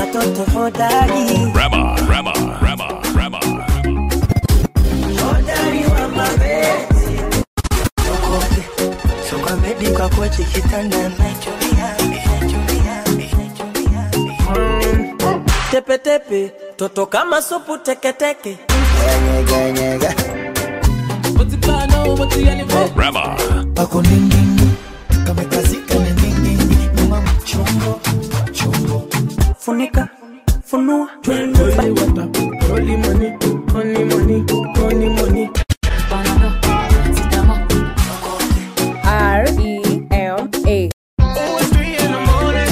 katoto hodari. Rema. Hodari wa mapenzi. Soka bedi kwa kochi kitanda nachomia. Tepe tepe, toto kama supu teke teke. Nyega. What's the plan now? What's the anniversary? Rema. Pako nini, kamekazika nini, nyuma mchongo. Funika, funua. Only money. R-E-M-A. Oh, it's 3 in the morning.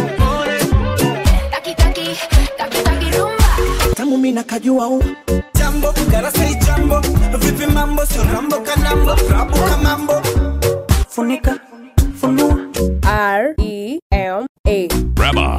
Taki rumba. Tamu mina kajua u. Jambo, karasai jambo, vipi mambo, sio rambo kanambo, rabu kamambo. Funika, funua. R-E-M-A. Rema.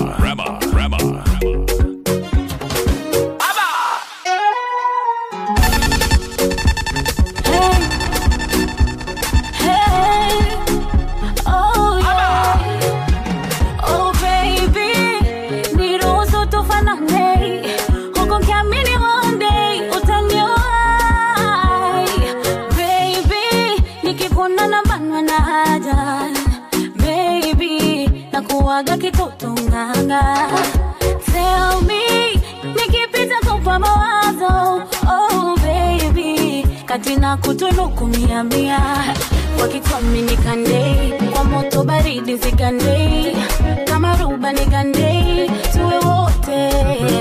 Kuwaga kitoto nganga. Tell me, nikipita kupa mawazo. Oh baby, katina kutunuku mia. Wakitomi nikande, kwa moto baridi zigande. Kama ruba nikande, tuwe wote.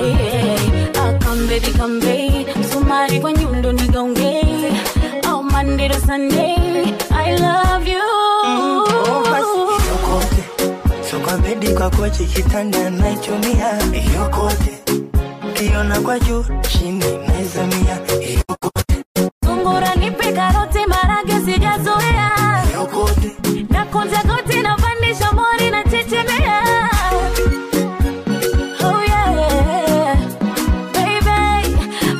Come baby, sumari kwa nyundo nigonge. Oh Monday to Sunday, I love you. Soka bedi kwa kochi kitanda nachomia. Yokote, kiona kwa juu, chini naizamia. Yokote. Tungura nipe karoti marage sijazoea. Yokote. Na kunja koti na pandisha mori na chechemea. Oh yeah, baby.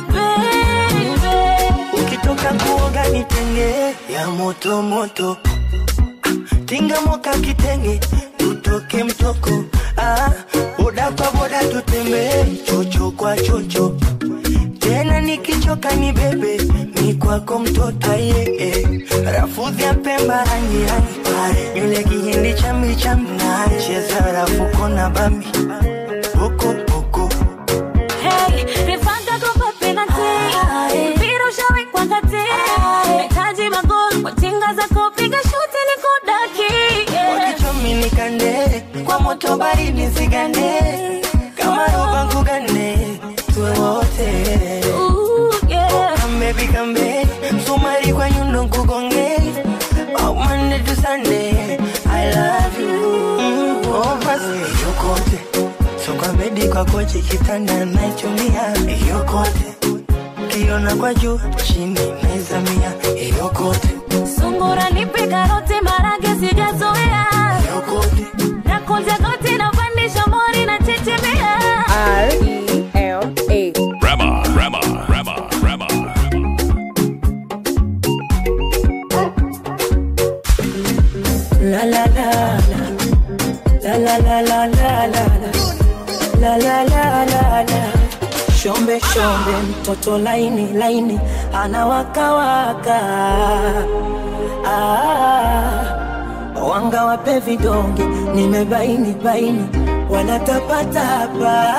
Ukitoka kuoga nitenge ya moto. Tinga moka kitenge, tutoke mtoko. Boda kwa boda tutembe, chocho kwa chocho. Tena nikichoka ni bebe, ni kwako mtoto. Rafudhi ya Pemba rangi, yule kihindi chambi. Cheza rafuko na bambi, boko. Hey, nifanga kupa penalty. Biro shawe kwa kati. Metaji magoli, kwa tinga za kupiga shuti ni kudaki. Wakichomi nikande, kwa moto baridi zigande. Kama roba kugande, tuwe wote. Come baby, sumari kwa nyundo kugonge. Oh Monday to Sunday, I love you. Oh basi, yokote. Soka bedi kwa kochi kitanda nachomia. Yokote, kiona kwa juu, chini naizamia. Yokote. Sungura nipe karoti marage sijazoea. Yokote. Na kunja koti na pandisha mori na chechemea. R-E-M-A. Rema. La la la la. Shombe mtoto laini anawaka. Wanga wape vidonge nimebaini wanatapatapa.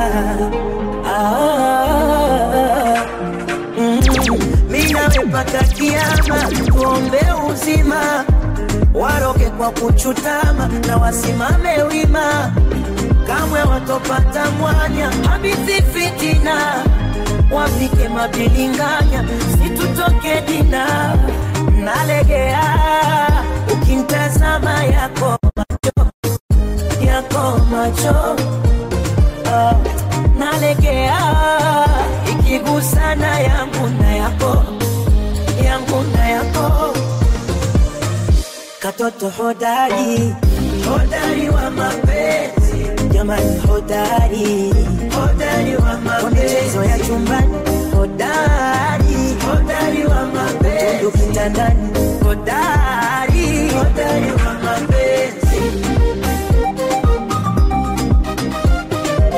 Mina wepaka kiama tuombe uzima. Waroke kwa kuchutama na wasimame wima. Kamwe watopata mwanya habithi fitina. Wafike mabilinganya situtoke dina. Nalegea ukintazama yako macho. Nalegea ikigusana yangu na yako. Katoto hodari wa mapenzi. Jamani hodari wa mapenzi. Michezo ya chumbani hodari wa mapenzi. Tundu kitandani hodari wa mapenzi.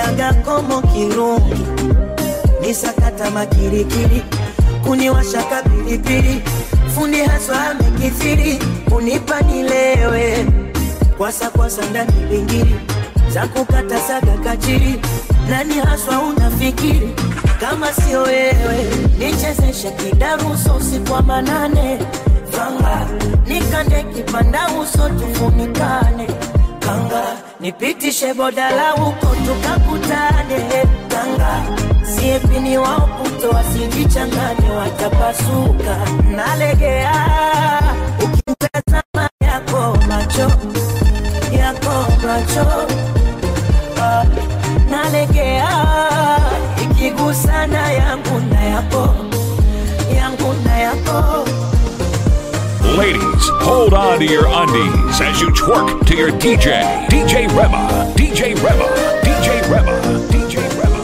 Nimeaga komo kirungi, nisakata makirikiri, kuniwasha kapilipili, fundi haswa amekithiri, kunipa nilewe, kwasa ndani bingiri, za kukata saga kachiri, nani haswa unafikiri, kama sio wewe, nichezeshe kidaruso usiku wa manane, fanga, nikande kipanda uso tufunikane, kanga, nipitishe bodala huko tukakutane, kanga, siepini wao puto wasijichangane watapasuka, nalegea, ukimtazama yako macho, nalegea, ikigusana yangu na yako. Ladies, hold on to your undies as you twerk to your DJ. DJ Rema, DJ Rema, DJ Rema, DJ Rema.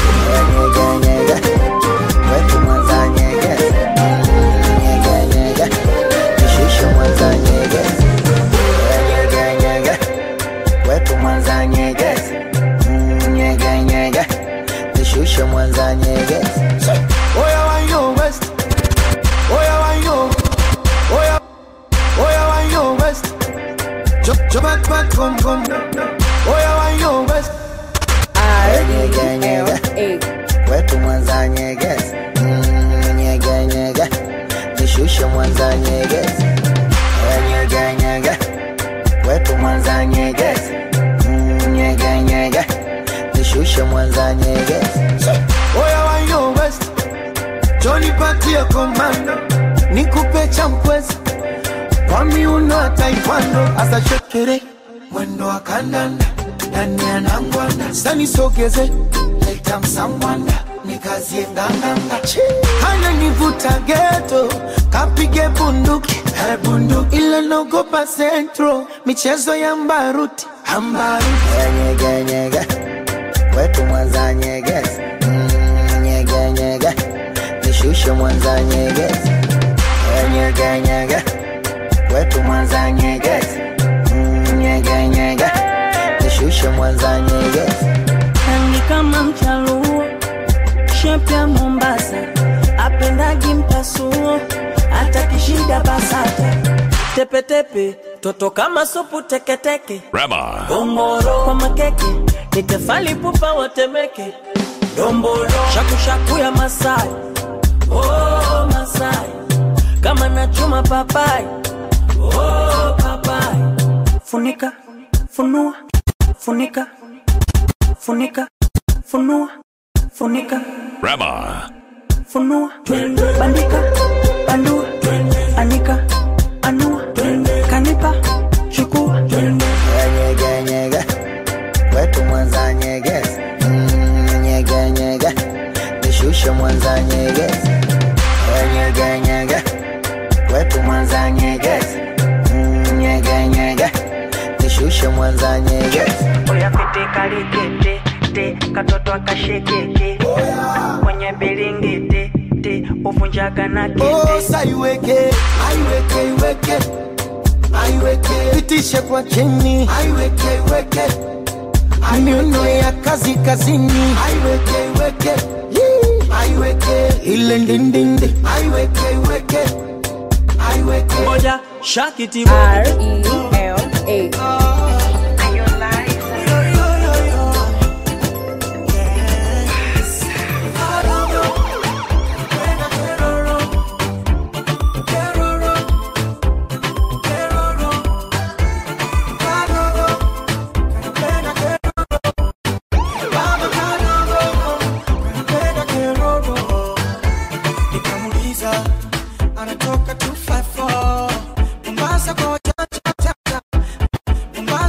Wetu Mwanza nyeges, nyega nyega, nishushe Mwanza nyeges, nyega nyega, wetu Mwanza nyeges, nyega nyega, nishushe Mwanza nyeges. Oya wa yo west, Johnny patia komando, nikupe champwezi, kwa miuno wa taekwondo, asa shekere, mwendo wa kandanda, ndani ya nangwanda, sani sogeze, leta msamwanda, nikazie nganganga, hana nivuta geto, kapige bunduki, bunduki, ile nogopa centro, michezo ya mbaruti, ambaruti. Nyega nyega, wetu Mwanza nyeges, nyega nyega, nishushe Mwanza nyeges, nyega nyega, wetu Mwanza nyeges, nyega nyega, nishushe Mwanza nyeges. Ni kama mchaluo, shepu ya Mombasa, apendagi mpasuo, hata kishida basata, tepe tepe, toto kama supu teke teke, Rema. Gomoro kwa makeke, nitefali pupa watemeke, dombolo, shaku shaku ya Masai, oh Masai, kama nachuma papai, oh papai, funika, funua, funika, funika, funua, funika, Rema. funua, bandika, bandua, anika, anua, kanipa, chukua. Nyega nyega, wetu Mwanza nyeges, nyega nyega, nishushe Mwanza nyeges, nyega nyega, wetu Mwanza nyeges, nyega nyega, nishushe Mwanza nyeges. Oya fiti kalikete, te, katoto akashekeke, kwenye bilingete, te, uvunjaga na kete. Oh, saiweke, aiweke, iweke, aiweke, pitishe kwa chini, aiweke, iweke, miuno ya kazi kazini, aiweke, iweke, aiweke, ile ndindindi, aiweke, iweke, aiweke. Moja, shakiti RELA. Anatoka 254 Mombasa kwa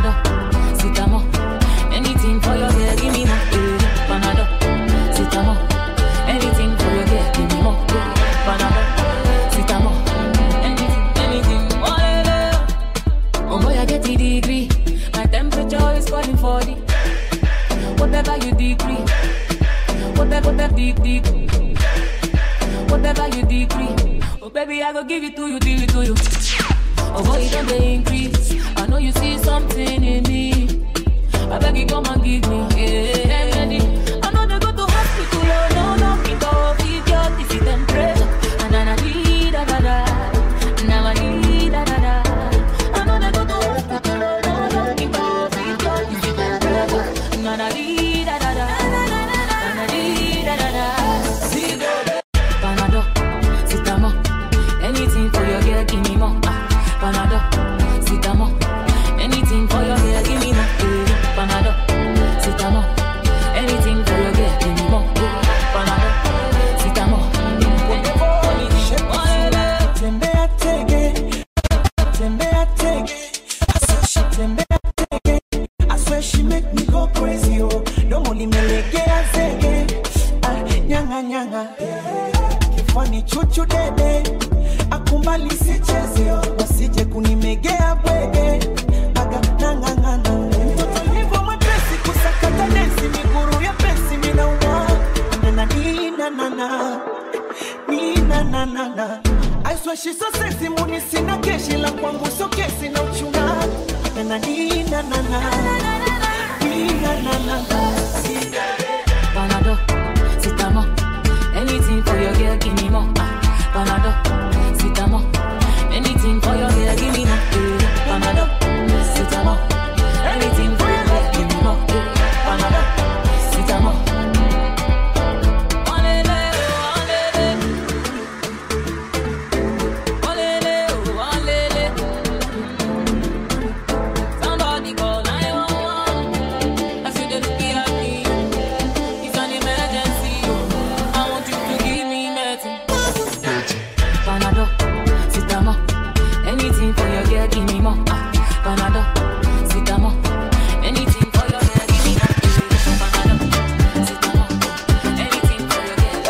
Panadol, Citamol. Anything for your girl, give me more. Panadol, Citamol. Anything for your girl, give me more. Panadol, Citamol. Anything. Oh boy, I get the degree. My temperature is calling for the. Whatever you decree. Whatever you decree. Oh baby, I go give it to you, give it to you. Oh boy, it don't increase. I know you see something in me. I beg you, come and give me. Yeah. I know they go to hospital, no, it all feed your disease and pressure. And I need da. Now I need da. I know they go to hospital, no, it all feed your disease and pressure. And I need da. Panadol, Citamol. Anything for your girl, give me more. Panadol, Citamol. Anything for your girl, give me more. Panadol, Citamol. Anything for your girl, give me more. Panadol, Citamol. Tembea tege. I swear she make me go crazy, oh. Don't only melegea zege. Nyanga. Kifani chuchu dede. Akumbali sicheze, oh. Wasije kunimegea bwege. Aga nanga. Mtoto hivyo madresi kusakata densi. Miguru ya pensi minauma. Na. I swear she's so sexy. Muni sina keshi la kwangu so kesi na uchuna. Na. Panadol, Citamol. Anything for your girl, give me more. Panadol, Citamol. Anything for your girl, give me more. Panadol, Citamol. Anything for your girl, give me more. Panadol, Citamol. Somebody call 911. I feel the looking at me. It's an emergency. I want you to give me medicine. Panadol, Citamol. Anything for your girl, give me more. Panadol, Citamol. Anything for your girl, give me more. Panadol, Citamol. Anything for your girl.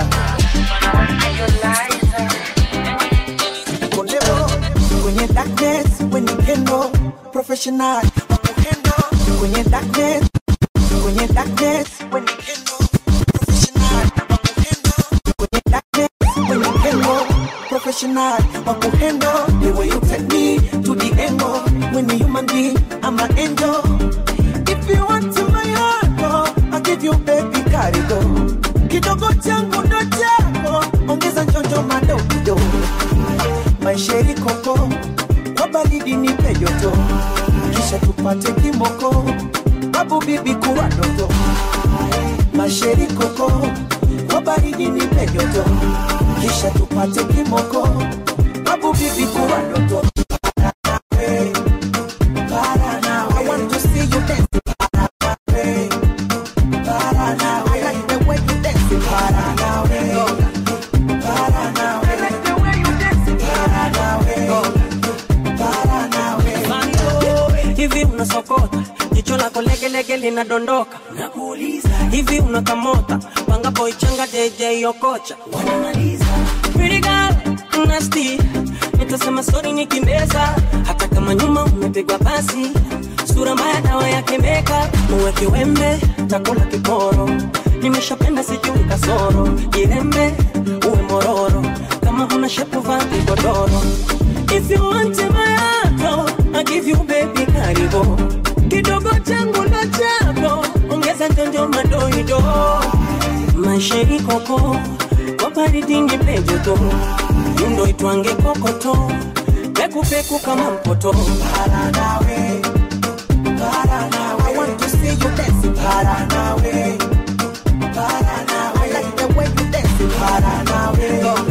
Kwenye darkness, when you can know, professional, kwenye darkness, when you can know, professional, kwenye darkness, when you can know, professional, the way you take me to the angle, when you human being, I'm an angel. If you want to my heart, oh, I'll give you baby karigo. Kidogo changu ndo chako, ongeza njonjo madogo. Maisheri koko, wabalidi nipe joto. Kisha tupate kimoko, babu bibi kuwa doto. Maisheri koko, wabalidi nipe joto. Kisha tupate kimoko, babu bibi kuwa doto. I want to see you dance. I like the way you dance. Hivi unasokota, jicho lako lege linadondoka. Nakuuliza, hivi unakamota, panga boy changa JJ yokocha. Wanamaliza, pretty girl, nasty. Nitasema sorry nikimeza, hata kama nyuma umepigwa basi. Sura mbaya dawa yake meka, muweke wembe, takula kiporo. Nimeshapenda sijui kasoro, jirembe, uwe mororo. Kama huna shepu vati godoro. If you want my heart, I give you baby karibu. Kidogo changu ndo chako, ongeza njonjo madoido. Maisheri koko, wabaridi nipe joto. Yundo itwange kokoto, peku kama mpoto. Paranawe, I want to see you dancing. Paranawe, I like the way you dancing. Paranawe,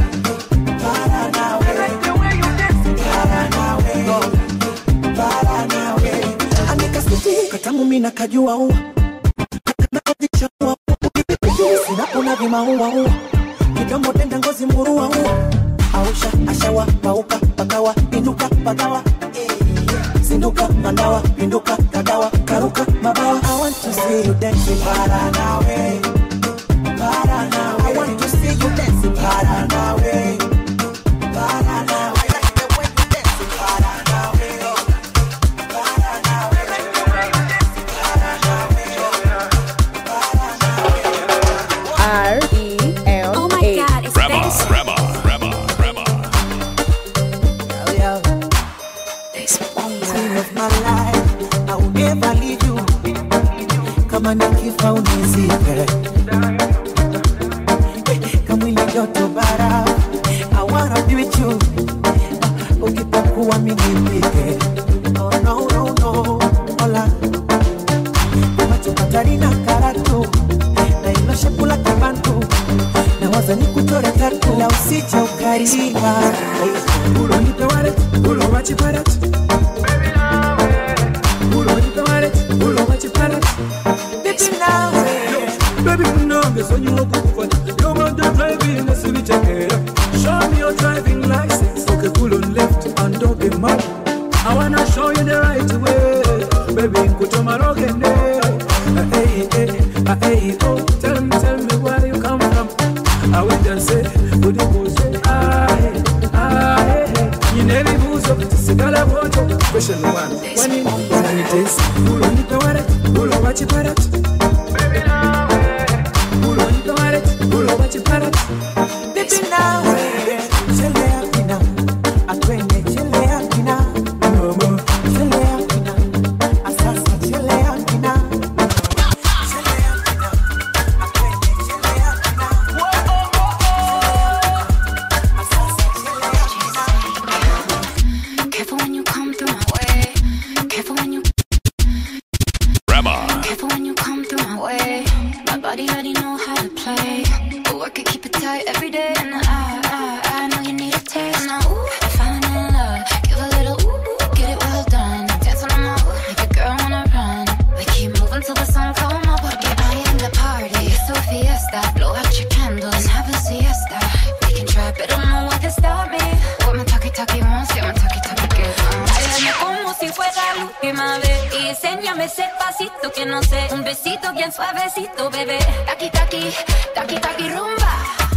I like the way you dancing. Paranawe, anika siti katamu mina kajua uwa. Nakadisha uwa, sina kuna vima uwa. Kidomo tenda ngozi murua uwa. Ausha, ashawa, pauka, pakawa, inuka, pakawa. pinduka mandawa, pinduka kagawa, karuka mabawa. I want to see you dancing Paranawe, Paranawe. I want to see you dancing Paranawe, Paranawe. I like the way you dancing Paranawe, Paranawe. I like the way you dancing Paranawe, R-E-M-A. Oh my God, it's Rema, this. Rema, Rema, Rema. Time of my life, I will never leave you. Kama nikifa unizike, kama ile joto bara, I wanna be with you. Ukipokuwa mimi nipike. Oh no no no, hola. Macho katari na karatu, na ilo shepula kibantu. Na waza nikuchore tatu, la usije ukariba. Ulo nitawale, ulo wachiparat. Baby, you know me, so you walk over. You want to drive in the city, check it out. Show me your driving license. Okay, pull on left and don't be mad. I wanna show you the right way. Baby, put your man again there. Hey, oh, tell me where you come from. I will just say, would you go say, you never move up to Sigala Water. Question one, when it is, pull on the water, pull on what you put it. Careful when you come through my way. Careful when you. Rema. Careful when you come through my way. My body already know how to play. But work it, keep it tight every day. And I know you need a taste. Now, ooh, I'm falling in love. Give a little ooh, get it well done. Dance on my ooh, make a girl wanna run. We keep moving till the sun come up. Porque I am the party. It's a fiesta. Blow out your candles and have a siesta. We can try, but don't know what can stop me. What my talkie wants, yeah, my talkie gives. Báilame como si fuera la última vez y enséñame ese pasito que no sé, un besito bien suavecito, bebé. Taki taki, taki taki rumba.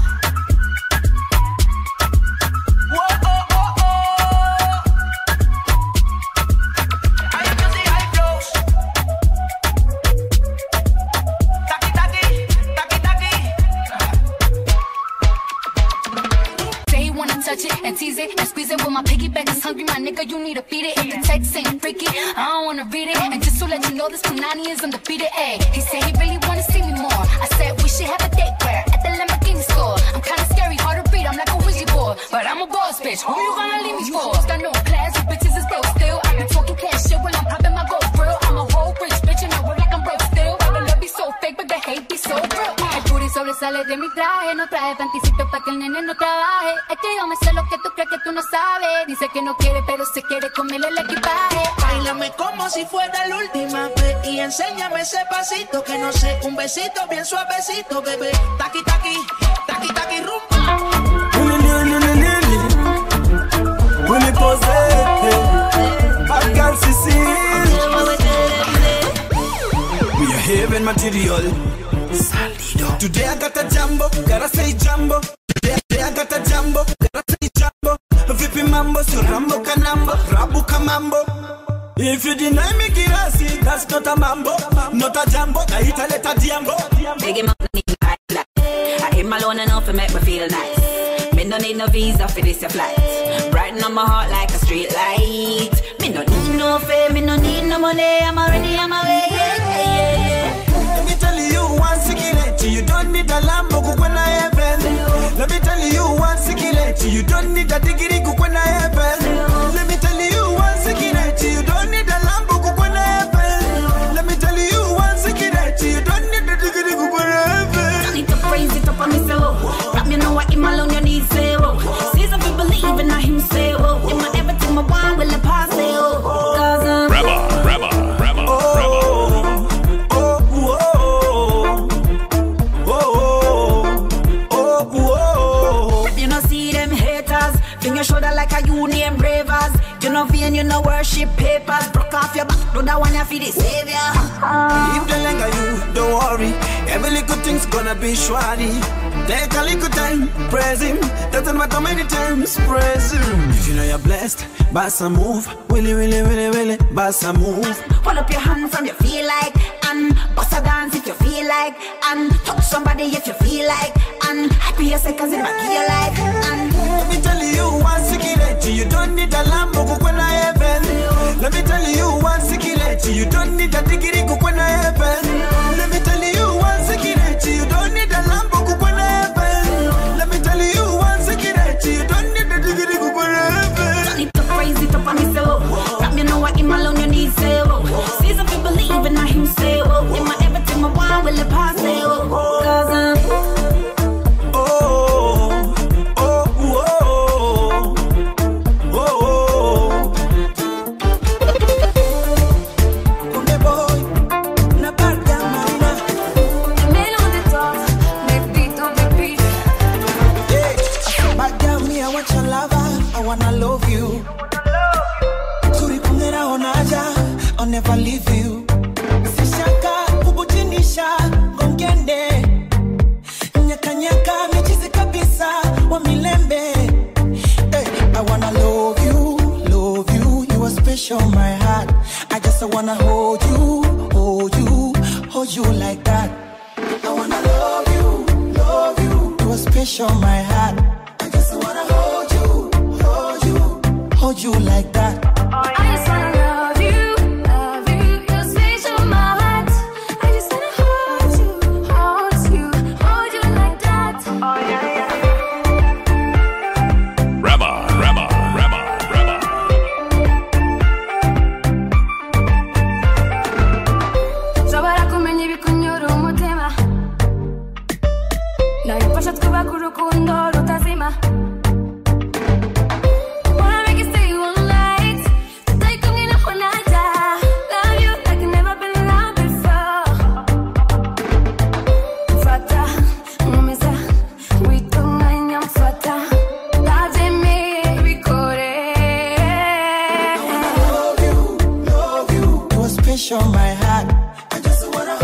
Touch it and tease it and squeeze it. When my piggyback is hungry, my nigga, you need to feed it. If the text ain't freaky, I don't wanna read it. And just to let you know, this Punani is undefeated. Ayy, he said he really wanna see me more. I said we should have a date where at the Lamborghini store. I'm kinda scary, hard to read, I'm like a Ouija board, but I'm a boss bitch. Who you gonna leave me for? Got no class, you bitches is broke still. I be talking cash shit when I'm popping my gold grill. I'm a whole rich bitch and I work like I'm broke still. But the love be so fake, but the hate be so real. El booty sobresale de mi traje, no traje panticito pa' que el nene no trabaje. Es que yo me sé lo que tú crees que tú no sabes. Dice que no quiere, pero se quiere comerle el equipaje. Báilame como si fuera la última vez y enséñame ese pasito que no sé, un besito bien suavecito, bebé. Taki taki, taki taki rumba. When you pose I can see. We are having material. Salido. Today I got a jambo, gotta say jambo. Today I got a jambo, gotta say jambo. Vipi mambo, so rambo kanambo, rabu kamambo. If you deny me girasi, that's not a mambo, not a jambo. I hit a letter jambo. Big him up, I hit my loan enough to make me feel nice. Me no need no visa for this your flight. Brighten up my heart like a street light. Me no need no fame, me no need no money. I'm already on my way. Let me tell you one secret, you don't need a Lambo when I heaven. Let me tell you one secret, you don't need a degree when I heaven. Let me tell you one secret, you don't need a Lambo when I heaven. Let me tell you one secret, you don't need a degree when I heaven. I need to praise it up on me so. Rap me know what in my loan you need zero. Season we believe in him say oh. In my everything my wine will pass it oh. Cause Rema. You know see them haters, finger shoulder do that one you feel the savior. If the longer you, don't worry. Every little thing's gonna be shwari. Take a little time, praise him. Doesn't matter many times, praise him. If you know you're blessed, boss a move. Willy, willy, willy, willy, boss a move. Hold up your hand from you feel like, and bust a dance if you feel like, and touch somebody if you feel like, and happy your seconds in my your life. And let me tell you one secret, you don't need a Lambo kukwena heaven. Let me tell you one secret, you don't need a degree kukwena heaven. Let me tell you one secret, you don't need a Lambo kukwena heaven. Let me tell you one secret, you don't need a degree kukwena heaven. don't need to praise it up on myself. Got me know what in my long you need say. Season for believe in him say. In my everything my one will pass say. Cause I'll never leave you. Sishaka kubujinisha ngongende. Nyaka nyaka michizi kabisa wa milembe. Hey, I wanna love you, you are special my heart. I just wanna hold you like that. I wanna love you, you are special my heart. I just wanna hold you like that. I just wanna love you, you're special, my heart. I just wanna hold you like that. Oh yeah, yeah. Rema. Zabara kumenya ibikunyura umutima. Nabifasha twubaka urukundo rutazima. My heart, I just wanna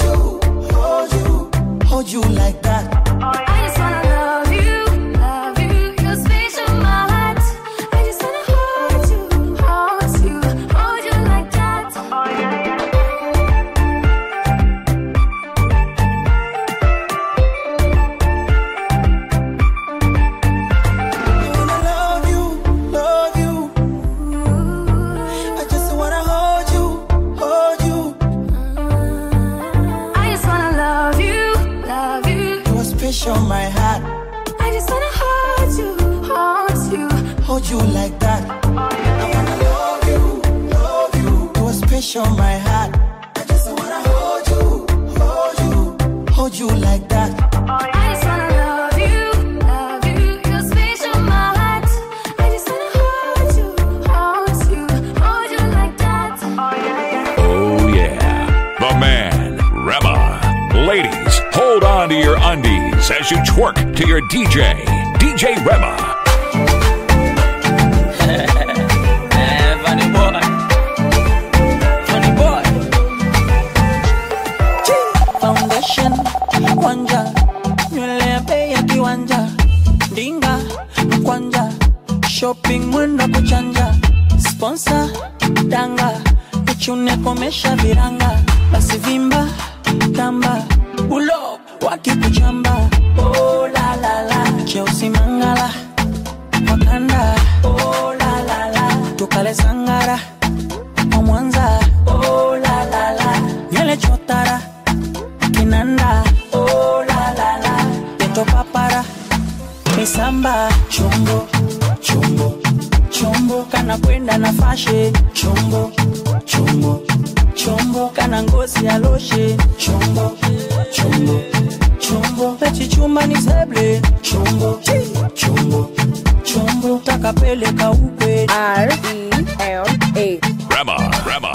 hold you like that. I just wanna love you, you're special, my heart. I just wanna hold you like that. Oh yeah, yeah. I wanna love you. I just wanna hold you. Special my heart. I just wanna hold you like that. I wanna love you. You are special my heart. I just wanna hold you like that. I just wanna love you, you're special, my heart. I just wanna hold you like that. Oh yeah, yeah. Oh yeah, the man, Rema. Ladies, hold on to your undies as you twerk to your DJ Rema. Funny boy. Foundation kwanja, nywele ya bei ya kiwanja, dinga mkwanja, shopping mwenda kuchanja, sponsor danga, nichune komesha viranga, basi vimba tamba, ulo wakikuchamba. Oh la la la, Chelsea Mangala Wakanda. Oh la la la, tukale Sangara Mwanza. Oh la la la, nyele chotara Kinanda. Oh la la la, Teto Papara Misamba. Chombo kana kwenda na fashe. Chombo kana ngozi ya loshe. Chombo pechi chuma ni seble. Chombo takapeleka ukwe. R-E-M-A Rema.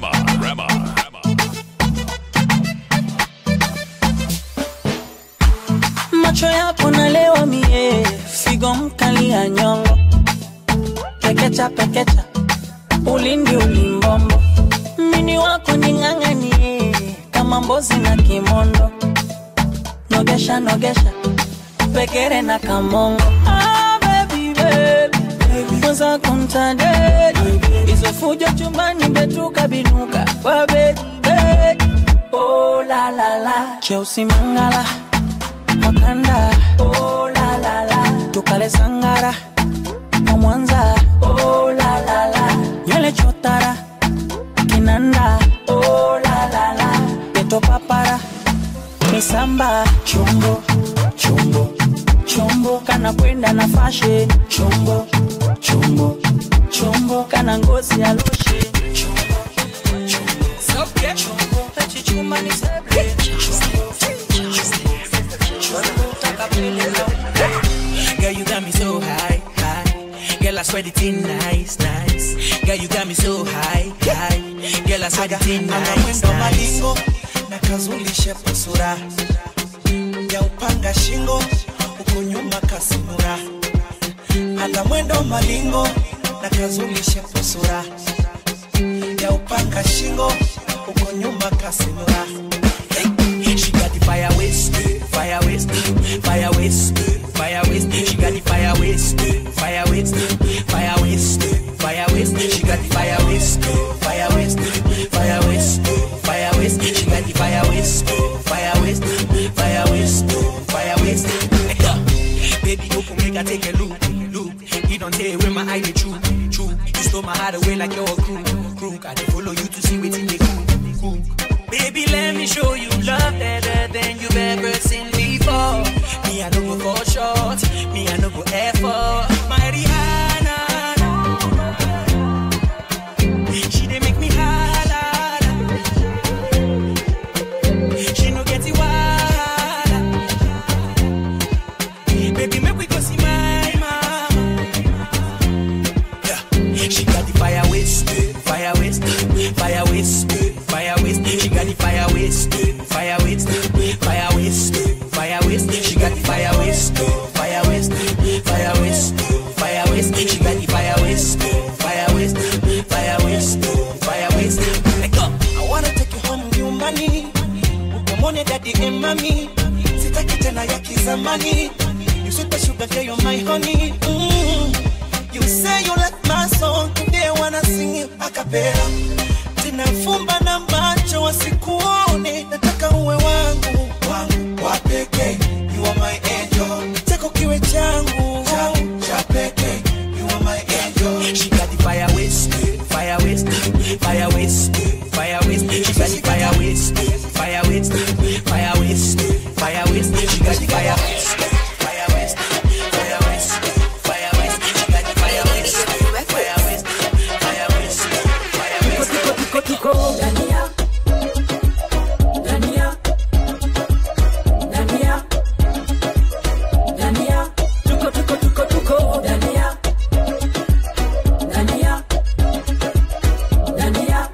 Macho yako nalewa mie, figo mkali ya nyongo. Pekecha, ulindi ulimbombo. mini wako ning'ang'anie kama mbozi na kimondo. Nogesha nogesha pekere na kamongo. Ah baby baby mwaza kumtadeli izo fujo chumbani betuka binuka kwa baby baby. Oh la la la Cheusi Mangala Wakanda. Oh la la la tukale Sangara kwa Mwanza. Oh la la la nywele chotara Kinanda. Oh la la la beto papara Misamba. Chombo chombo chombo kana kwenda na fashion. Chombo chombo chombo kana ngozi ya lotion. Chombo chombo sokye chombo tachichuma ni seble. Girl, you got me so high, high. Girl, I swear the thing nice, nice. Girl, you got me so high, high. Girl, I swear the thing nice, nice. Na kazulishe pasura ya upanga shingo uko nyuma kasimura. Ana mwendo malingo na kazulishe pasura ya upanga shingo uko nyuma kasimura. She got the fire waist, fire waist, fire waist, fire waist. She got the fire waist, fire waist, fire waist, fire waist. She got the fire waist, fire waist, fire waist, fire waist. She got the fire waist, fire waist, fire waist, fire waist. Baby, go for make I take a look, look. You don't tell where my eye the true, true. You stole my heart away like you're a crew. I dey follow you to see what's in the cool. Baby, let me show you love better than you've ever seen before. Me, I don't go for short. Me, I don't go effort. My Rihanna, she dey make me holla. She no get it wild. Baby, make we go see my mama. Yeah, she got the fire waist, fire waist, fire waist, fire waist. She got the fire waist, fire waist, fire waist, fire waist. She got the fire waist, fire waist, fire waist, fire waist. She got the fire waist, fire waist, fire waist, fire waist. Like up, I wanna take you home nyumbani. Ukamone daddy and mommy. Sitaki tena ya kizamani. You super sugar girl, you're my honey. You say you like my song, today I wanna sing it a cappella. Tinafumba na macho wasikuone, nataka uwe wangu, wangu wa pekee. You are my angel, chako kiwe changu, cha pekee. You are my angel. She got the fire waist, fire waist, fire waist, fire waist. She got the fire waist, fire waist, fire waist, fire waist. She got the fire waist, fire waist, fire waist, fire waist. She got the fire waist, fire waist, fire waist, fire waist. Dania, Dania, Dania, Dania, tuko, Dania, Dania, Dania,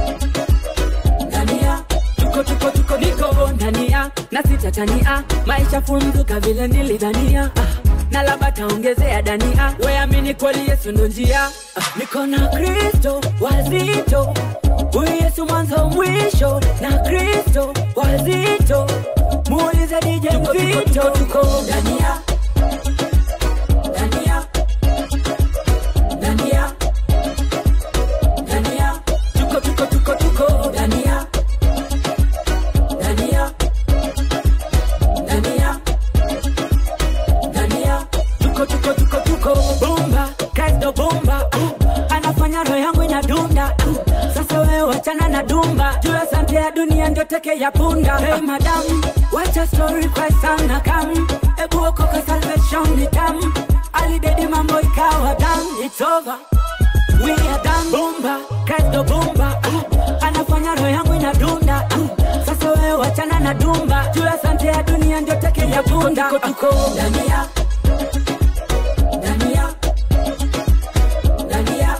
Dania, tuko, niko Dania, na sitatania, maisha funduka vile nilidhania. Na labda taongezea Dania, weamini kweli Yesu ndo njia. Niko na Kristo wazito, huyu Yesu mwanzo mwisho. Na Kristo wazito, muulize DJ Vito. Tuko Dania, Dania, Dania, Dania, tuko Dania, Dania, Dania, Dania, tuko bomba, Kristo bomba. Anafanya roho yangu inadunda. Sasa wewe wachana na dumba. Juu asante ya dunia ndio teke ya punda. Hey madam, wacha story kwa sana kam. Ebu okoka salvation ni tam. Alidedi mambo ikawa dam. It's over, we are done. Bomba, Kristo bomba. Anafanya roho yangu inadunda. Sasa wewe wachana na dumba. Juu asante ya dunia ndio teke ya punda. Tuko Dania, Dania, Dania,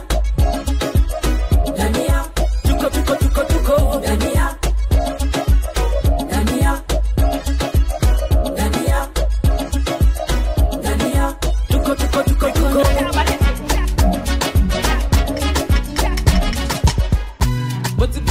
Dania, tuko Dania, Dania, Dania, Dania, tuko. But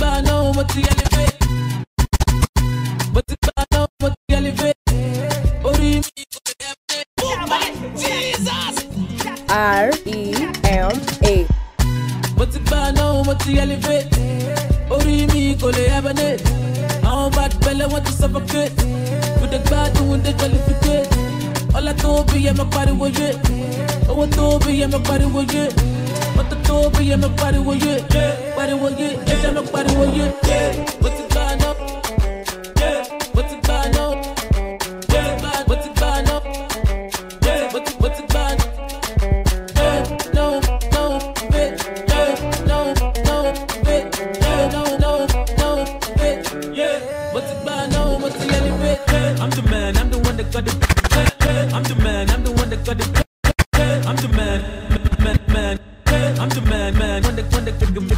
REMA. What's it by now? What's the elevate? Ori mi kole abane. How bad fella want to suffocate? With the bad doing the qualificate. All I told be I'm a party with it. Oh, I told be I'm a party with it. What the told be I'm a party with it. Party with it. Yes, I'm a party with it. What's it by now? What's it by now? What's it by now? What's it by now? No, bitch. No, bitch. No, bitch. Yeah. What's it by now? What's the elevate? I'm the man. I'm the one that got it. I'm the man. I'm the one that got it. I'm the man. I'm the man. One that I'm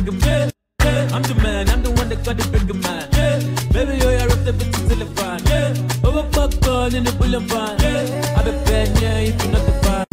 the man. I'm the one that got the bigger man. Baby, yo, I rip the bitch till the fine. Over popcorn in the boulevard. I be bad, yeah, if you're not the fine.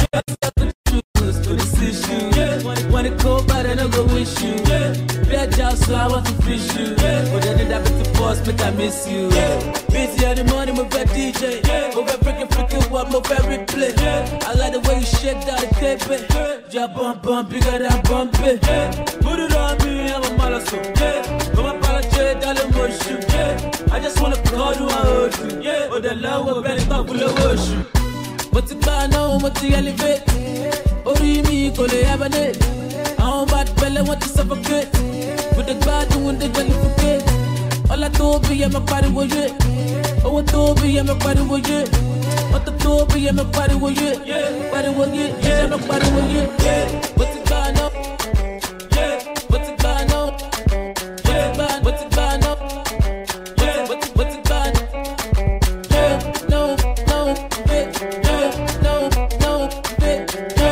To the issue. Wanna go, but I don't go wish you. Bad job, so I want to fish you. But then I bet the boss, but I miss you. Busy in the morning, my bad DJ. Over freaking what my favorite play. I like the way you shake down the tape. Yeah, bump, bigger than bump it. Put it on me, I'm a malasso. Come on, apologize, darling, motion. I just wanna call you, I heard you. Oh, the love will better talk with the worship. What's it by now? What's the elevate? Ori mi kole abane. How bad fella want to suffocate? With the bad doing the qualificate. All I told be I'm a party with it. Oh, I told be I'm a party with it. What the told be I'm a party with it. Party with it. Yes, I'm a party with it. What's it by now? What's it by now? What's it by now? What's it by now? No, bitch. No, bitch.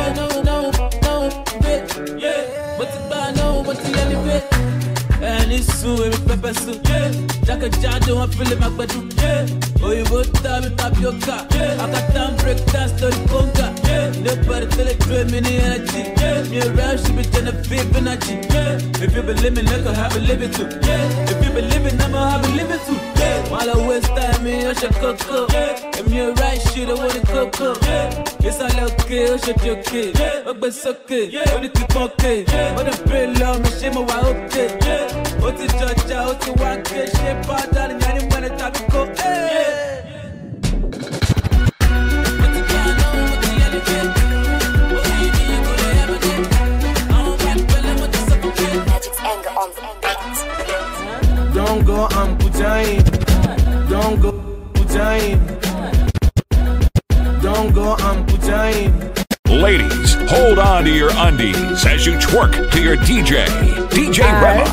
No, bitch. Yeah. What's it by now? What's the elevate? And it's so every pepper soup. Jack a janjo, I'm feeling my bedroom. Oh, you go down with tapioca. I got time break dance to the conga. Nobody tell it drain me the energy. Me around, she be trying to feel energy. If you believe me, let her have a living too. If you believe it, I'ma have a living too. While I waste time, me, I should cocoa. If you're right, shit, I want to cocoa. Yes, I love okay, I should be okay. But it's okay, but it's okay. But the brain love me, shame, I okay. What's the judge, what's the one case? Shape out, darling, I didn't want to talk to go. Don't go, I'm Pujain. Don't go, Pujain. Don't go, I'm Pujain. Ladies, hold on to your undies as you twerk to your DJ, DJ Rema.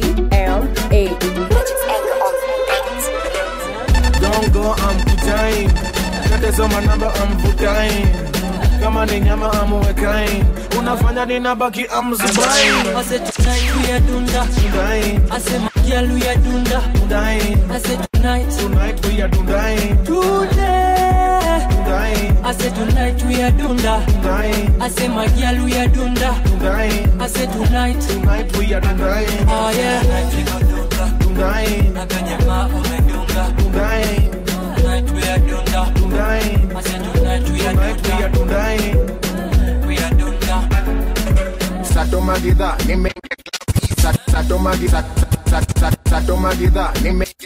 Don't go, I'm Pujain. Natazama namba, I'm Pujain. Kama ni nyama, I'm wekain. Unafanya ninabaki, I'm Zubain. I said tonight we are dunda. I said my girl we are dunda. I said tonight we are dunda. Today I said tonight we are dunda. I said my girl we are dunda. I said tonight we are dunda. Oh yeah. Tonight we go dunda. Nakanyama umedunga. Tonight we are dunda. I said tonight we are dunda. We are dunda. Satomagida, nimeke Satomagida, Satomagida, nimeke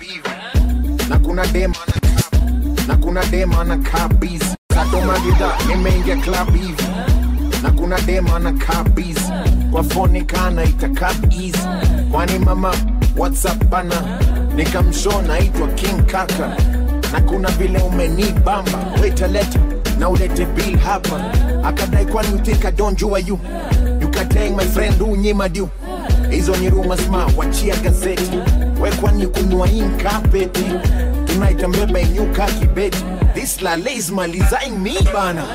Nakuna dema na kabis. Satomagida, nimeke club hivi. Nakuna dema na kabis. Kwa phone kana itakab easy. Kwani mama, what's up bana? Nikamshona itwa King Kaka. Nakuna vile umenibamba. Wait a letter. Now let the bill happen. Akadai kwani you think I don't jua you. You can tell my friend who nyima du. Hizo ni rumors ma wachia gazeti. We kwani kunywa inkapeti. Tonight I'm beba nyuka kibeti. This lale is malizaing me bana.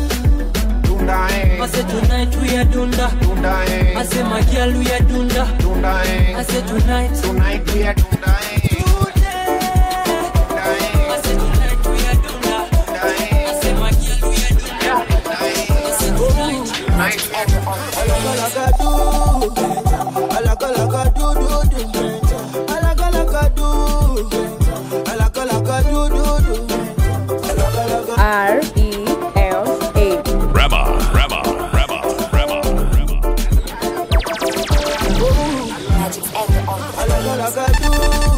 I said tonight we are dunda. I said my girl we are dunda. I said tonight we are dunda. Rema.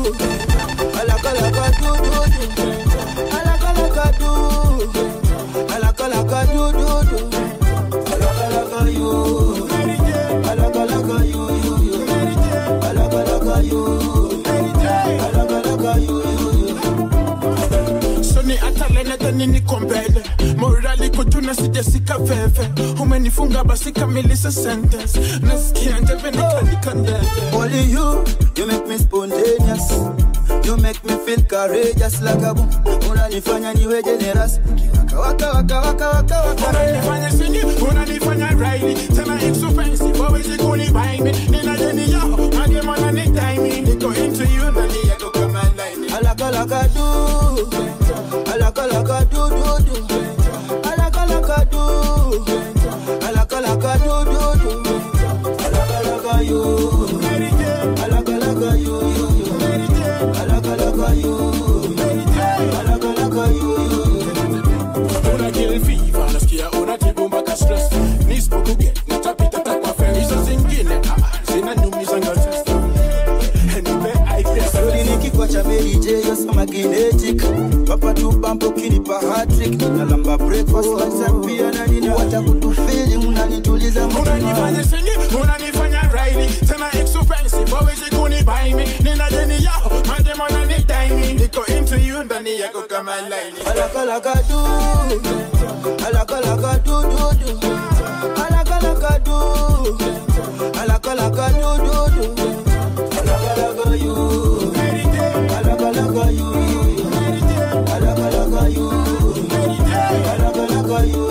Nini kombele morali kutuna sijasika fefe umenifunga basi kamilisa sentence nasikia njeve nikandikandele. Only you make me spontaneous. You make me feel courageous like a boom. Unanifanya niwe generous. Waka waka waka waka waka. Unanifanya singi, unanifanya raili. Tena expensive, wawezi kunibuy me. Nina jeni yao, mage mwana ni timing. Niko into you, nani yako kama line. Alaka laka do. Alaka laka do do do. Alaka laka do. Alaka laka do do do. Alaka laka you. Alaka laka you. Alaka laka you. Alaka laka you. Una kill fever, nasikia una kibumba ka stress. Nispo kuget, natapita takwa fem. Izo zingine, zina numiza ngazest. Anyway, I guess. Rodi nikikwacha Mary J, yo sama kinetic. Papa tu bampo kinipa hat-trick. Nalamba breakfast, lunch and pia na nini. Watakutufili, unanituliza mwana. Unanifanya singi, unanifanya raili. Tena expensive, wawezi kunibuy me. Nina jeni yao, mage mwana ni timing. Niko into you, ndani yako kama line. Alaka laka do. Alaka laka do do do. Alaka laka do. Alaka laka do do do. Alaka laka you. Alaka laka you. Alaka laka you. Alaka laka you.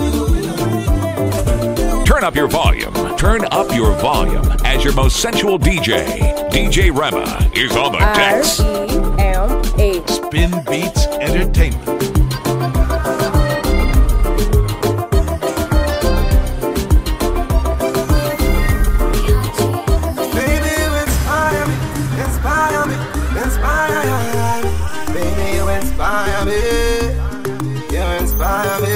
Turn up your volume. Turn up your volume as your most sensual DJ, DJ Rema, is on the decks. R-E-M-A. Spin Beats Entertainment. Baby, you inspire me, inspire me, inspire me. Baby, you inspire me, you inspire me.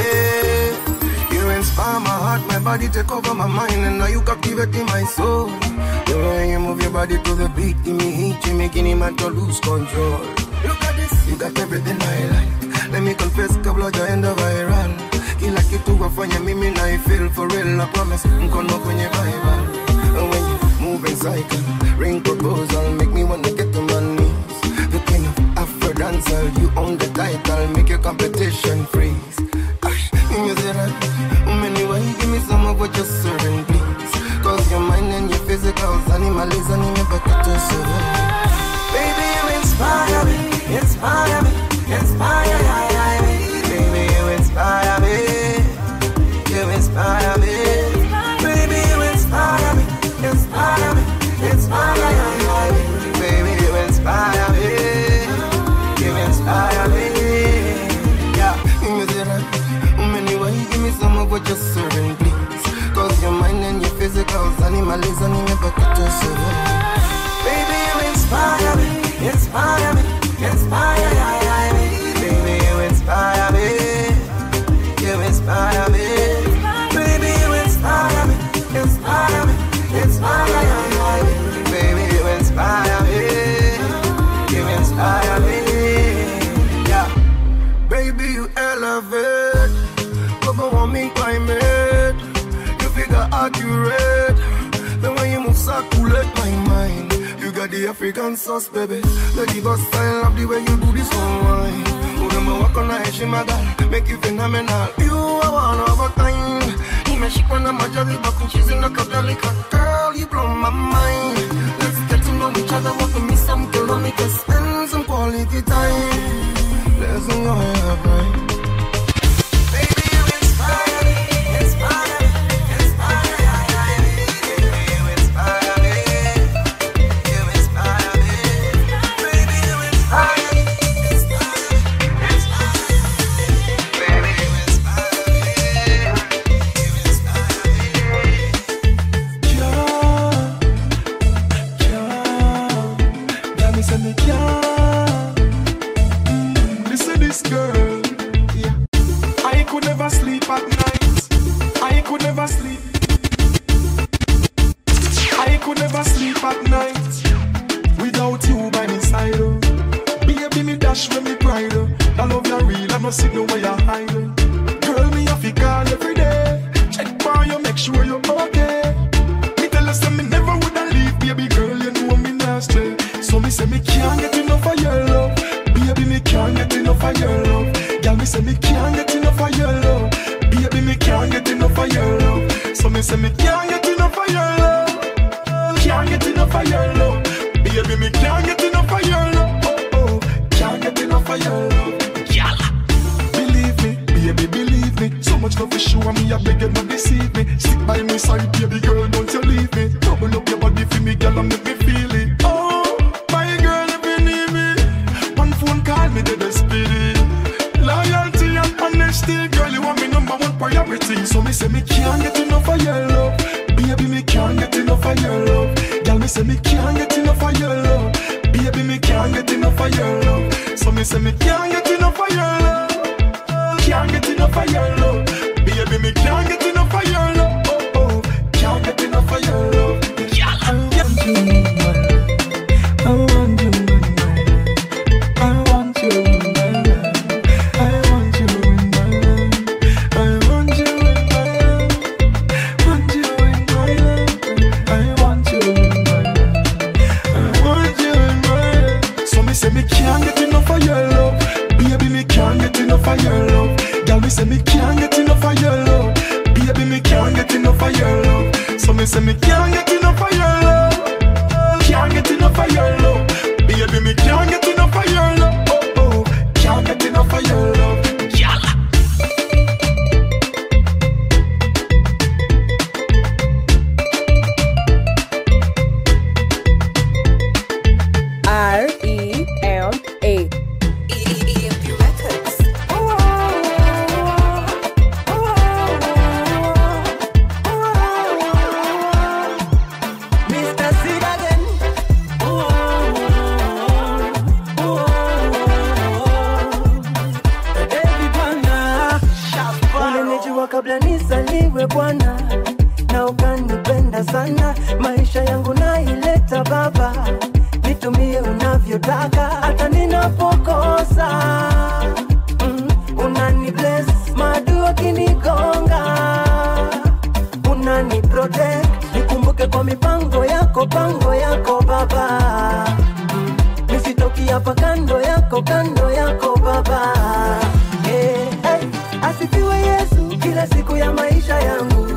You inspire my heart, my body take over my mind, and now you captivating my soul. The way you move your body to the beat, give me heat, you making him to lose control. Look at this, you got everything I like. Let me confess, kabla jaenda viral. Kila kitu wafanya mimi na I feel for real. I promise, mkono kwenye Bible. And when you move in cycle, ring proposal, make me wanna get to my knees. The king of Afro dancer, you own the title, make your competition freeze. Give me that, anyway, give me some of what you're serving, please. Cause your mind and your physicals, animalism, and your bucket to serve. Baby, you inspire me, inspire me, inspire me. Baby, you inspire me, you inspire me. Baby, you inspire me, inspire me, inspire me. Baby, you inspire me, you inspire me. Yeah, give me that. Anyway, give me some of what you're serving, please. Cause your mind and your physicals, animalism, and your bucket to serve. Baby, you inspire me, inspire me, inspire me. Baby, you inspire me, you inspire me. Baby, you inspire me, inspire me, inspire me. Baby, you inspire me, you inspire me. Yeah, baby, you elevate, global warming climate. You figure accurate, the way you move circulate my mind. You got the African sauce, baby. The diva style, love the way you do this online. Urembo wako na heshima girl, make you phenomenal. You are one of a kind. Nimeshikwa na majaliba kuchizi na kadhalika. Girl, you blow my mind. Let's get to know each other, walk with me some kilometers, spend some quality time. Let's go have right. Listen this girl, yeah. I could never sleep at night. I could never sleep. I could never sleep at night without you by my side. dash when me pride. I love you real, I no see no way I hide. Girl, me have to call every day. Check for you, make sure you're okay. Me tell you say me never woulda leave, baby girl, you know me not stray. So me say me can't get enough of your love. Baby, me can't get enough of your love. Girl, me say me can't get enough of your love. Baby, me can't get enough of your love. So me say me can't get enough of your love. Can't get enough of your love. Baby, me can't get enough of your love. Oh, oh, can't get enough of your love. Yalla. Believe me, baby, believe me. So much love is show me, I beg you not deceive me. Stick by my side, baby girl, don't you leave me. Double up your body for me, girl, and make me feel it. Oh, my girl, if you need me, one phone call me, the spirit. Loyalty and honesty, girl, you want me number one priority. So me say me can't get enough of your love. Baby, me can't get enough of your love. Girl, me say me can't get enough of your love. Baby, me can't get enough of your love. So me say me can't get enough of your love. Can't get enough of your love. Baby, me can't get enough of your love. Oh, oh, can't get enough of your love. I want you in my life. I want you in my life. I want you in my life. I want you in my life. I want you in my life. Want you in my life. I want you in my life. I want you in my life. So me say me can't get enough of your love. Baby, me can't get enough of your love. Girl, me say me can't get enough of your love. Baby, me can't get enough of your love. So me say me can't get enough of your love. Can't get enough of your love. Baby, me can't get enough of your love. Oh, oh, can't get enough of your love. Yalla. REMA. Mr. Sid again. Baby bwana, ulinijua kabla nizaliwe bwana, na ukanipenda sana. Maisha yangu naileta baba, nitumie unavyotaka. Hata ninapokosa unani bless. Maadui wakinigonga unani protect. Nikumbuke kwa mipango yako, pango yako baba. Nisitoki hapa kando yako baba. Hey, hey. Asifiwe Yesu kila siku ya maisha yangu.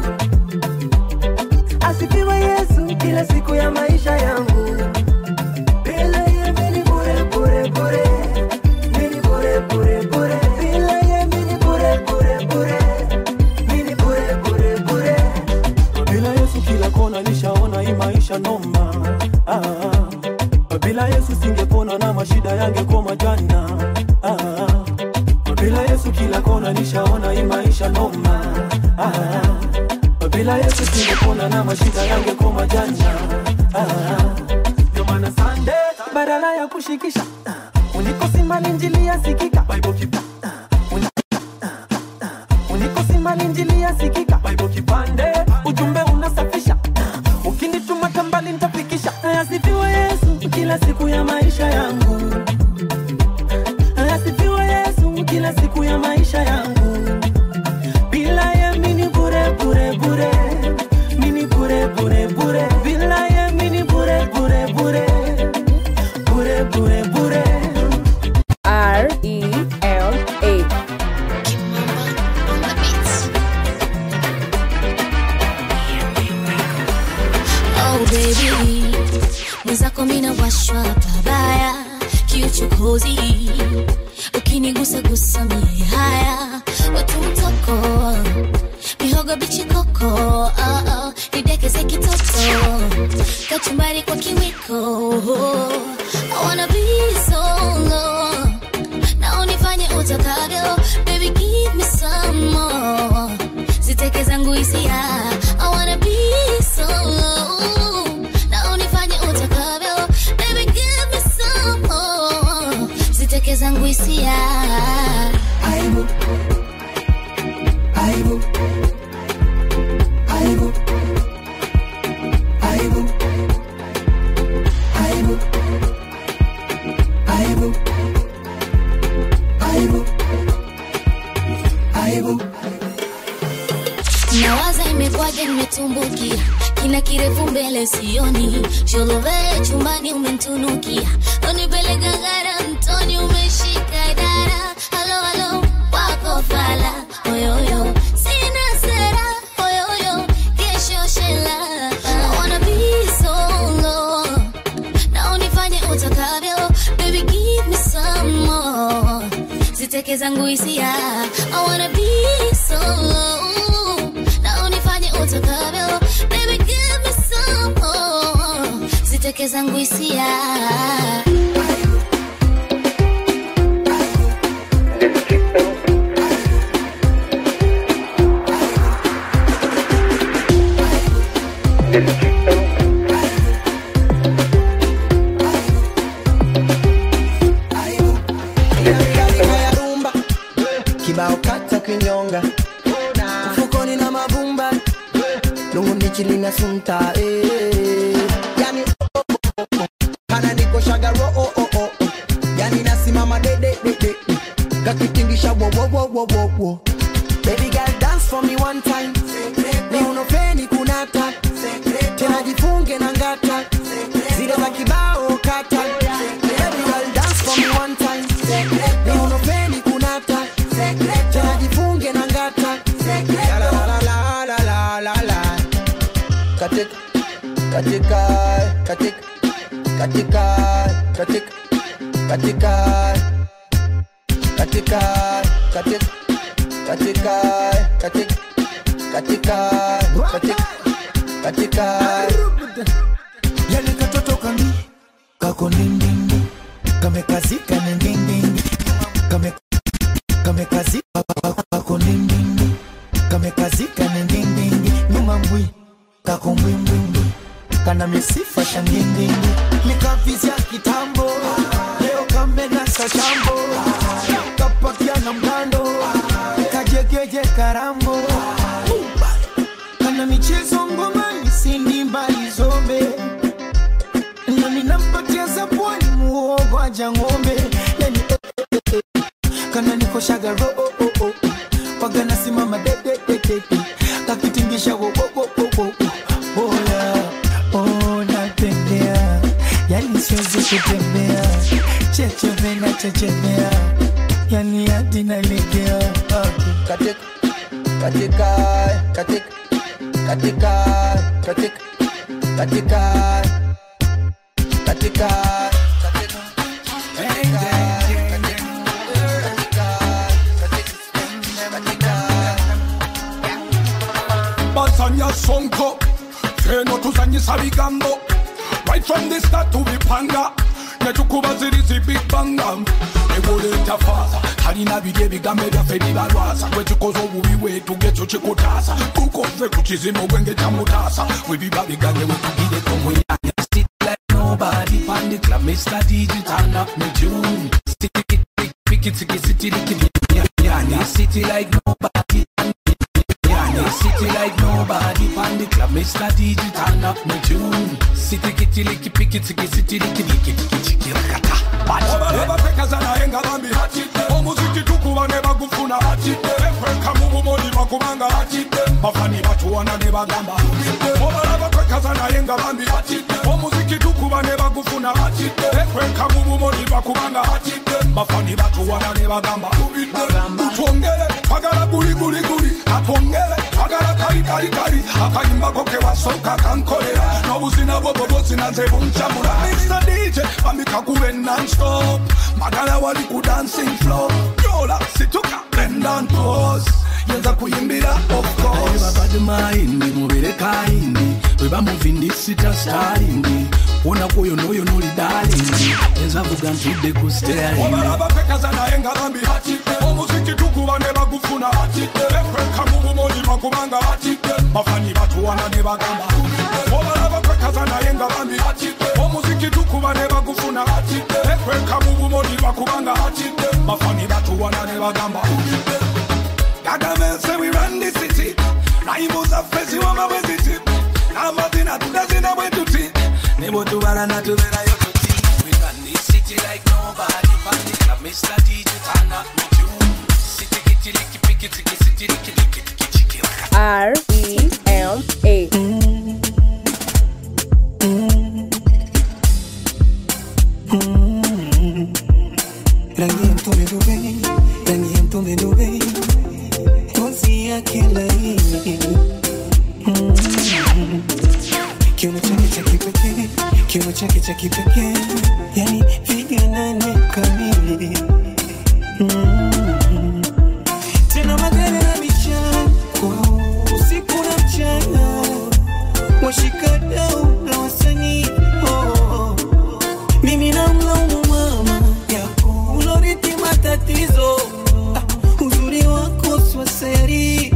Asifiwe Yesu kila siku ya maisha yangu. Bila yeye mimi bure bure bure. Mimi bure bure bure. Bila yeye mimi bure bure bure. Mimi bure bure bure. Bila Yesu kila kona nishaona hii maisha noma. Bila Yesu singepona na mashida yangekoma jana. Bila Yesu kila kona nishaona hii maisha noma. Bila Yesu singepona na mashida yangekoma jana. Ndio maana Sunday badala ya kushikisha unikosima injili yasikika. Bible kipa unikosima injili yasikika. Bible kipande ujumbe unasafisha. Ukinituma tambali nitafikisha. Asifiwe Yesu kila siku ya maisha yangu. Asifiwe Yesu kila siku ya maisha yangu. Bila yeye mimi bure bure bure. Mimi bure bure bure. Bila yeye mimi bure bure bure. Bure bure bure. REMA. Oh baby, mwenzako mina washwa pabaya, kiuchokozi ukinigusa gusa mie haya, watu mtoko mihogo bichi koko, nidekeze kitoto kachumbari kwa kiwiko. I wanna be solo na unifanye utakavyo, baby give me some more, ziteke zangu hisia. I wanna be solo na unifanye utakavyo, baby give me some more, ziteke zangu hisia. Aibu, aibu, aibu, aibu, aibu, aibu, nawaza imekwaje nimetumbukia, kina kirefu mbele sioni, sholove chumbani umenitunukia, unipeleka gara mtoni umeshika dara, halo halo wako fala, oyoyo sina sera, oyoyo kesho shela, I wanna be solo, na unifanye utakavyo, baby give me some more, ziteke zangu hisia, I wanna be solo, na unifanye utakavyo, baby give me some more, ziteke zangu hisia. Kibao kata kinyonga mfukoni na mabumba lungu nichili na sunta yani kana niko shagaro yani nasimama de kakitingisha wo baby girl dance for me one time ni unofeni kunata tena jifunge na ngata zile za kibao kata baby girl dance for me one time ni unofeni kunata tena jifunge na ngata la katika yale katoto kami kako nindindi kamekazika nindindi kamekazika kako nindindi kamekazika nindindi nyuma mbwi kako mbwimbwi kana misifa shangindindi mikavizia kitambo leo kamena sachambo kapakia na mkando kajegeje karambo kana michezo ngomani sindi mbali zombe nami nampatia zapwani muogo aja ngombe yani kana niko shagaro pagana simama de kakitingisha wo napendea yani siwezi kutembea chechemea yani hadi nalegea Basanya sonko Feno tuzanyisa bigambo Right from the start to bipanga Netukuba zirizi big banga Negoleta faza Halina bide bigambe byafe bibalwaza Wetukozo ububi wetu geto chikutasa Kukoze kuchizimo wenge chamutasa Webiba bigane wetugide kumuyanya Sit like nobody Pan the club Mr. DJ turn up me tune City City like nobody City like nobody Pan the club Mr. DJ turn up me tune City kitty licky picky tiki city licky tiki rakata Oba pekazana enga bambi Omuziki tukuwa neba gufuna Efreka mumu modi makubanga Mafani batuwana neba gamba Oba pekazana enga bambi Omuziki tukuwa neba gufuna Efreka mumu modi makubanga Mafani batuwana neba gamba Utongele pagala guli Atongele pagala kari Akayimba koke wasoka kankolera Nobuzina bobo zina nze bunchamura Mr. DJ bambika kuwe non-stop Magala wali ku dancing floor Yola situka bend and pause Yenza kuyimbira of course Eba bad mind mubere kaindi Weba moving this sita starindi Wona koyo noyo noli darling Yenza vuga ntide ku staring Obaraba pekaza na enga bambi Omuziki tukuwa neba gufuna Efreka mubu modi makubanga Mafani batu wana neba gamba Obaraba pekaza na enga bambi Omuziki tukuwa neba gufuna Efreka mubu modi makubanga Mafani batu wana neba gamba Gagame say we run the city Rivals are facing on my way to tip Namatina to dazina way to tip Nebo to barana to vera yo to tip We run the city like nobody Pandi club Mr. DJ turn up me tune City kitty licky picky tiki city licky licky tiki R-E-M-A. Rangi ya mtume Dubai, rangi ya mtume Dubai, ngozi yake laini, kiuno chake cha kipekee, kiuno chake cha kipekee, yani viganane kamili. Tena magari na michana, usiku na mchana, washikadau na wasanii. Mimi namlaumu mama yako, uloriti matatizo, uzuri wako swaseri.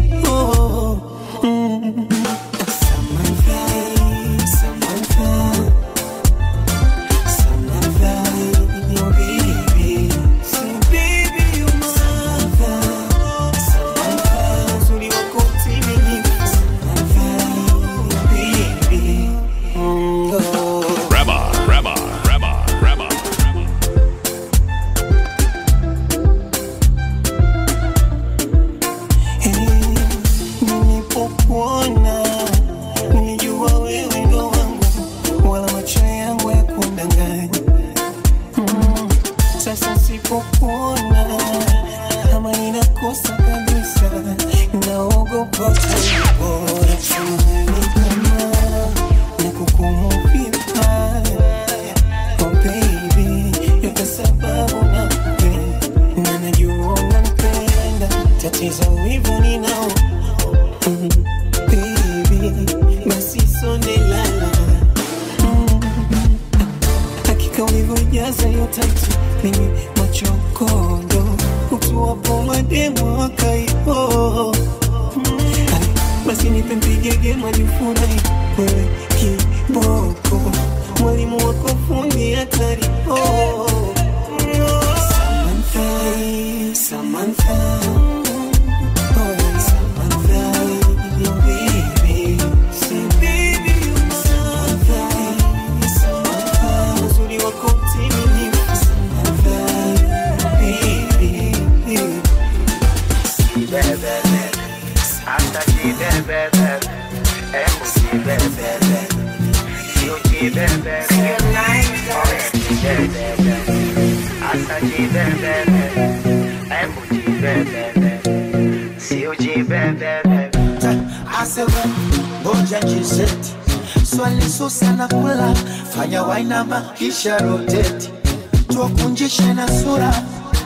Fanya wainama kisha rotate, tuwakunjishe na sura.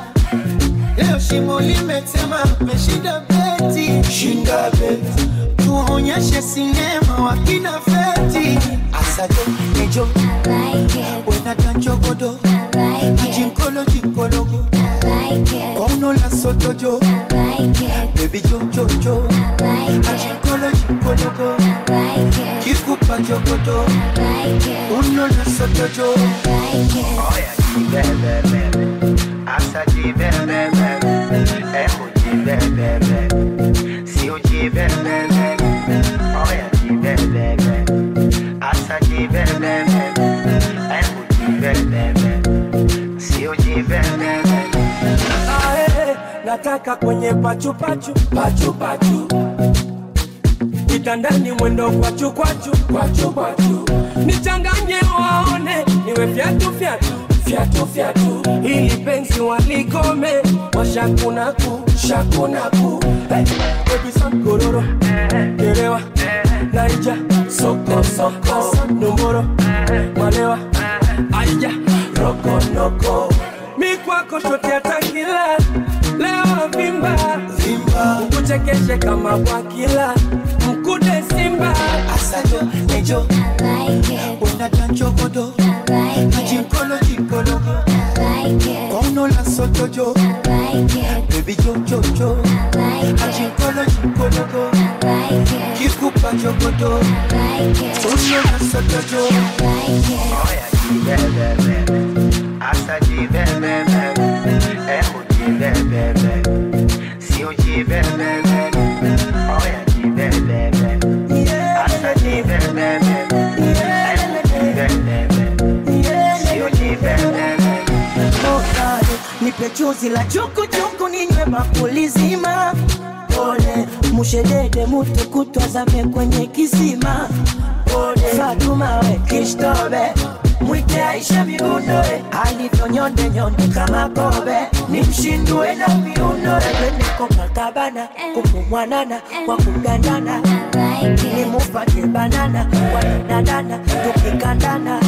Leo shimo limetema, meshinda beti, shinda beti. Tuonyeshe sinema wakina feti. Asado, nejo, wena tanchogodo, jinkolo jinkologo, ono la sotojo, baby jo jo jo, jinkolo jinkologo, kikupa jogodo, ono la sotojo. Oya jibebebe, asa jibebebe, emo jibebebe, sio jibebebe. Oya jibebebe, asa jibebebe, emo jibebebe, sio jibebebe. Nataka kwenye pachu pachu, pachu pachu, kitandani mwendo kwachu kwachu, kwachu kwachu, nichanganye waone, niwe fiatu fiatu, fiatu fiatu, ili penzi walikome, washakunaku, shakunaku. Hey, baby some kororo, kerewa, naija, soko soko, numoro, malewa, aija, roko noko. Mi kwako shote atakila, leo vimba, vimba. Ukuchekeshe kama wakila, mkude simba. Asajo, nejo, wena tanchogodo, jinkolo jinkologo, ono la sotojo, baby jo jo jo, jinkolo jinkologo, kikupa jogodo, ono la sotojo. Oya jibebebe, asa jibebebe, emo jibebebe, sio jibebebe. Oya jibebebe, asa jibebebe, emo jibebebe, sio jibebebe. Nipe chozi la chuku chuku ninywe bakuli zima. pole. Mushedede mutu kutwazame kwenye kisima, pole. Fatuma we kishtobe, mwite Aisha migundoe, alivyo nyonde nyonde kama kobe, nimshindue na miundo. Twende Copacabana, kupumwanana, kwa kugandana, nimupate banana, kwa ninadana, tukikandana.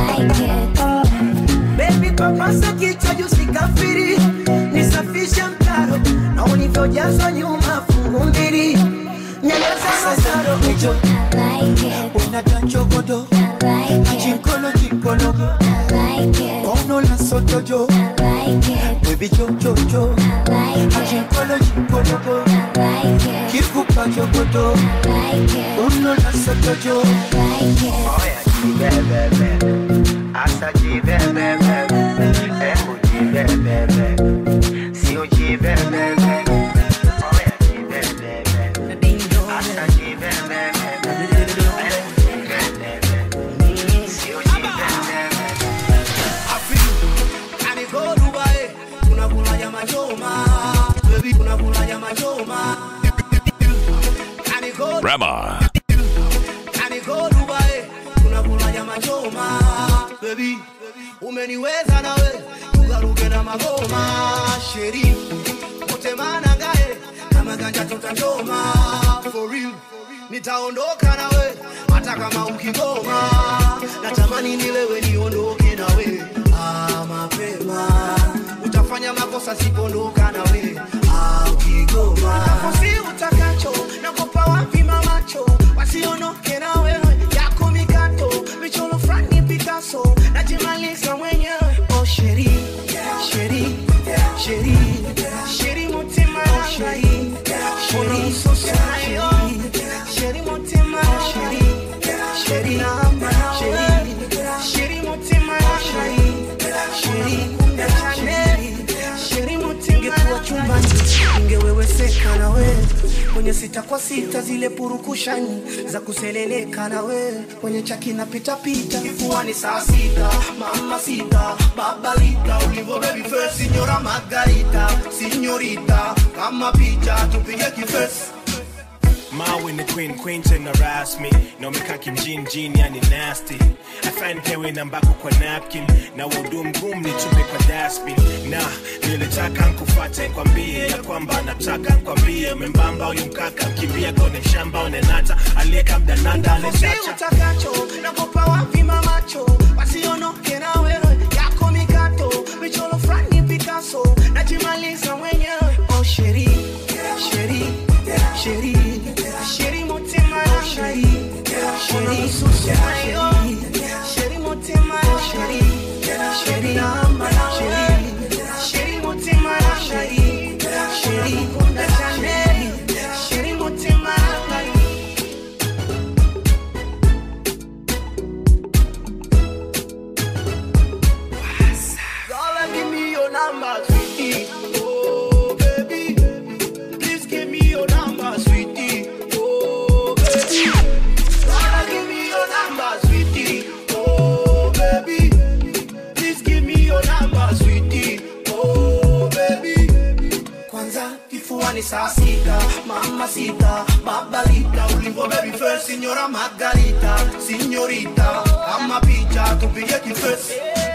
Baby papasa kichwa juu sikafiri, nisafishe mtaro, na ulivyojazwa nyuma fungu mbili. Nyamaza masaro ejo, unadanchogodo, achinkolo chinkologo, ono la sotojo, baby jo jo jo, achinkolo chinkologo, kikupa jogodo, ono la sotojo. Oya jibebebe, asa jibebebe, emu jibebebe, sio jibebebe. Rema. Baby, umeniweza nawe, tugaruke na magoma. Sheri, utemana gae, kama ganja tutanjoma. For real, nitaondoka nawe, hata kama ukigoma. Natamani nilewe niondoke nawe, mapema. Utafanya makosa sipondoka nawe, ukigoma. Nakosi utakacho, nakopa wapi mamacho, wasionoke nawe, yako mikato, michoro frani Picasso, najimaliza mwenyewe. Oh sheri, sheri, sheri, sheri mutima, oh sheri, sheri sosayo, sheri mutima, sheri, sheri namba, sheri, sheri mutima, sheri, sheri chane, sheri mutima. Ingekuwa chumbani, ingeweweseka nawe, kwenye 6 kwa 6 zile purukushani za kuseleleka nawe, kwenye chaki na pita pita, kifuani saa 6, mama sita, babalita, ulivo baby first, signora Margarita, signorita, kama picha tupige kifesi. Ma when the queen tend to harass me. No me kaki mjini yani nasty. I find hewe na mbako kwa napkin. Na wodu mgumu ni tupe kwa dustbin. Na nilitaka nkufate kwa mbie, ya kwamba nataka nkwambie membamba uyu mkaka mkimbia kone mshamba unenata alieka mdananda alesacha. Nakosi utakacho, nakopa wapi mamacho, wasionoke na wewe, yako mikato, michoro frani Picasso, najimaliza mwenyewe. Oh sheri, sheri, sheri, sheri mutima, sheri, sheri susayo, sheri mutima, sheri, sheri namba, sheri, sheri mutima, sheri, sheri kunda chane, sheri mutima. Girl, give me your number, sweetie. Oh baby, please give me your number, sweetie. Oh baby, girl, give me your number, sweetie. Oh baby, please give me your number, sweetie. Oh baby, kwanza kifuani saa 6, mama sita, babalita, ulivo baby first, signora Margarita, signorita, kama picha tupige kifesi.